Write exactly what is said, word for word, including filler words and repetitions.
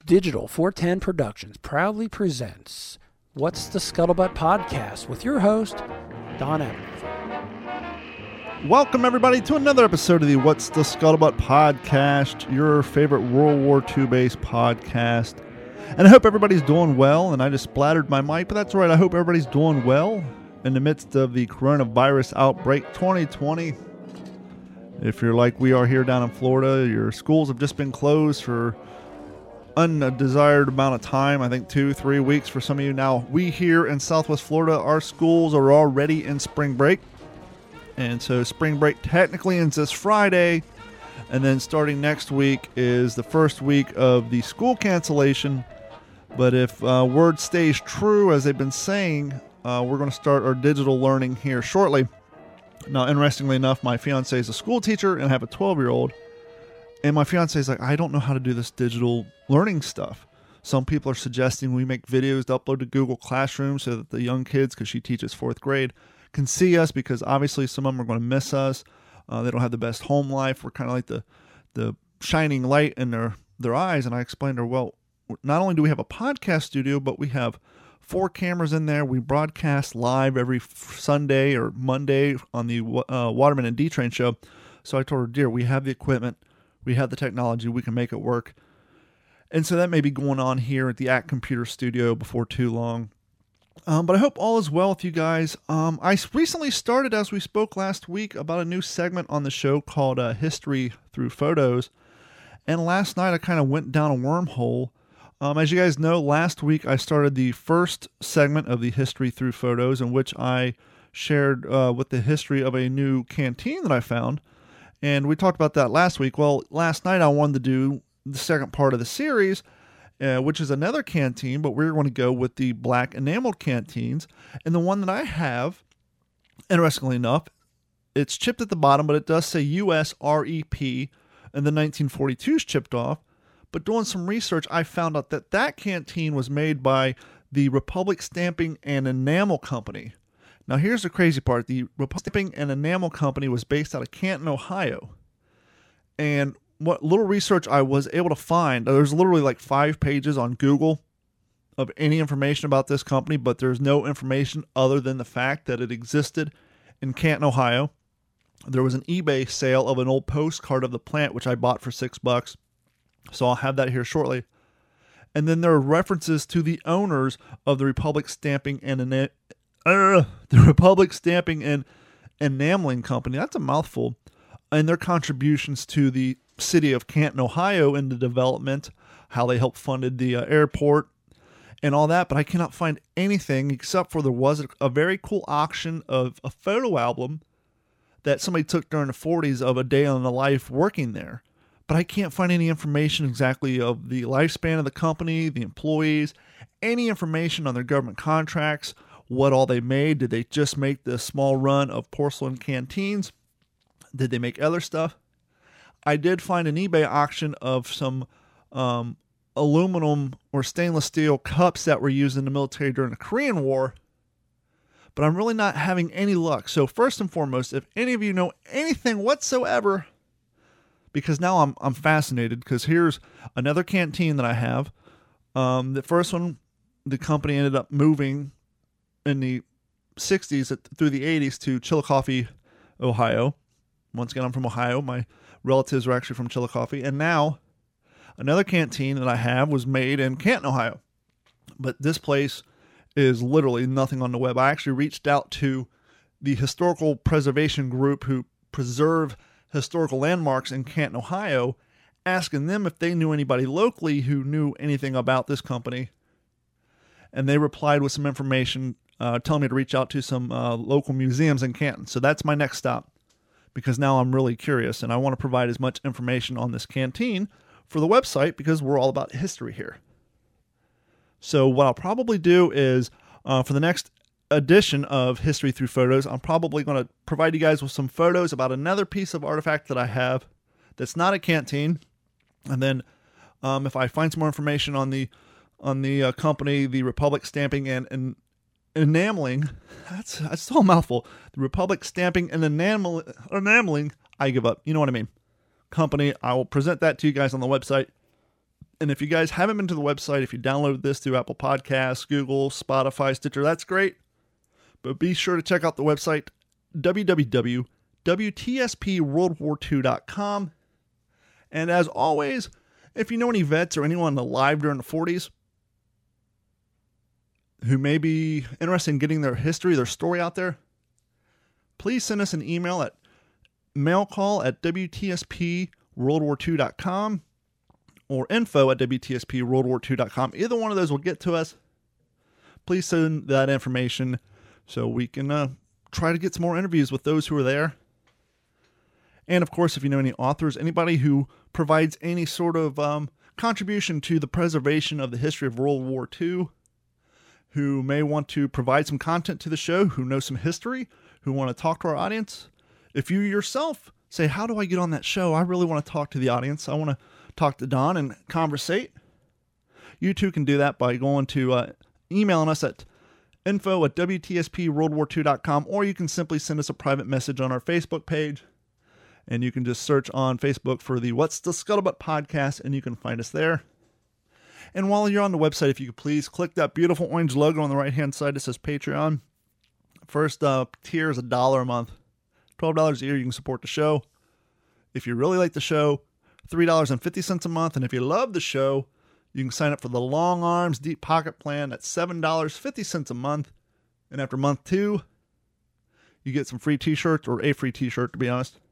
Digital four ten Productions proudly presents What's the Scuttlebutt Podcast with your host, Don Evans. Welcome, everybody, to another episode of the What's the Scuttlebutt Podcast, your favorite World War Two based podcast. And I hope everybody's doing well, and I just splattered my mic, but that's all right. I hope everybody's doing well in the midst of the coronavirus outbreak twenty twenty. If you're like we are here down in Florida, your schools have just been closed for undesired amount of time, I think two, three weeks for some of you. Now, we here in Southwest Florida, our schools are already in spring break. And so spring break technically ends this Friday. And then starting next week is the first week of the school cancellation. But if uh, word stays true, as they've been saying, uh, we're going to start our digital learning here shortly. Now, interestingly enough, my fiance is a school teacher and I have a twelve-year-old. And my fiance is like, I don't know how to do this digital learning stuff. Some people are suggesting we make videos to upload to Google Classroom so that the young kids, because she teaches fourth grade, can see us, because obviously some of them are going to miss us. Uh, they don't have the best home life. We're kind of like the the shining light in their, their eyes. And I explained to her, well, not only do we have a podcast studio, but we have four cameras in there. We broadcast live every Sunday or Monday on the uh, Waterman and D-Train show. So I told her, dear, we have the equipment. We have the technology. We can make it work. And so that may be going on here at the Act Computer Studio before too long. Um, but I hope all is well with you guys. Um, I recently started, as we spoke last week, about a new segment on the show called uh, History Through Photos. And last night I kind of went down a wormhole. Um, as you guys know, last week I started the first segment of the History Through Photos, in which I shared uh, with the history of a new canteen that I found. And we talked about that last week. Well, last night I wanted to do the second part of the series, uh, which is another canteen, but we're going to go with the black enameled canteens. And the one that I have, interestingly enough, it's chipped at the bottom, but it does say U S R E P, and the nineteen forty-two is chipped off. But doing some research, I found out that that canteen was made by the Republic Stamping and Enamel Company. Now, here's the crazy part. The Republic Stamping and Enamel Company was based out of Canton, Ohio. And what little research I was able to find, there's literally like five pages on Google of any information about this company, but there's no information other than the fact that it existed in Canton, Ohio. There was an eBay sale of an old postcard of the plant, which I bought for six bucks. So I'll have that here shortly. And then there are references to the owners of the Republic Stamping and Enamel Uh, the Republic Stamping and Enameling Company, that's a mouthful, and their contributions to the city of Canton, Ohio in the development, how they helped funded the uh, airport and all that. But I cannot find anything except for there was a, a very cool auction of a photo album that somebody took during the forties of a day on the life working there. But I can't find any information exactly of the lifespan of the company, the employees, any information on their government contracts, what all they made. Did they just make the small run of porcelain canteens? Did they make other stuff? I did find an eBay auction of some um, aluminum or stainless steel cups that were used in the military during the Korean War, but I'm really not having any luck. So first and foremost, if any of you know anything whatsoever, because now I'm I'm fascinated, because here's another canteen that I have. Um, the first one, the company ended up moving in the sixties through the eighties to Chillicothe, Ohio. Once again, I'm from Ohio. My relatives are actually from Chillicothe. And now another canteen that I have was made in Canton, Ohio. But this place is literally nothing on the web. I actually reached out to the historical preservation group who preserve historical landmarks in Canton, Ohio, asking them if they knew anybody locally who knew anything about this company. And they replied with some information Uh, telling me to reach out to some uh, local museums in Canton. So that's my next stop, because now I'm really curious and I want to provide as much information on this canteen for the website, because we're all about history here. So what I'll probably do is uh, for the next edition of History Through Photos, I'm probably going to provide you guys with some photos about another piece of artifact that I have that's not a canteen. And then um, if I find some more information on the on the uh, company, the Republic Stamping and, and Enameling, that's, that's still a mouthful. The Republic Stamping and enamel, Enameling, I give up. You know what I mean. Company. I will present that to you guys on the website. And if you guys haven't been to the website, if you download this through Apple Podcasts, Google, Spotify, Stitcher, that's great. But be sure to check out the website, w w w dot w t s p world war two dot com. And as always, if you know any vets or anyone alive during the forties who may be interested in getting their history, their story out there, please send us an email at mailcall at w t s p world war two dot com or info at w t s p world war two dot com. Either one of those will get to us. Please send that information so we can uh, try to get some more interviews with those who are there. And of course, if you know any authors, anybody who provides any sort of um, contribution to the preservation of the history of World War Two, who may want to provide some content to the show, who know some history, who want to talk to our audience. If you yourself say, how do I get on that show? I really want to talk to the audience. I want to talk to Don and conversate. You too can do that by going to uh, emailing us at info at w t s p world war two dot com, or you can simply send us a private message on our Facebook page. And you can just search on Facebook for the What's the Scuttlebutt podcast, and you can find us there. And while you're on the website, if you could please click that beautiful orange logo on the right-hand side that says Patreon. First uh, tier is a dollar a month. twelve dollars a year, you can support the show. If you really like the show, three dollars and fifty cents a month. And if you love the show, you can sign up for the Long Arms Deep Pocket plan at seven dollars and fifty cents a month. And after month two, you get some free t-shirts, or a free t-shirt, to be honest.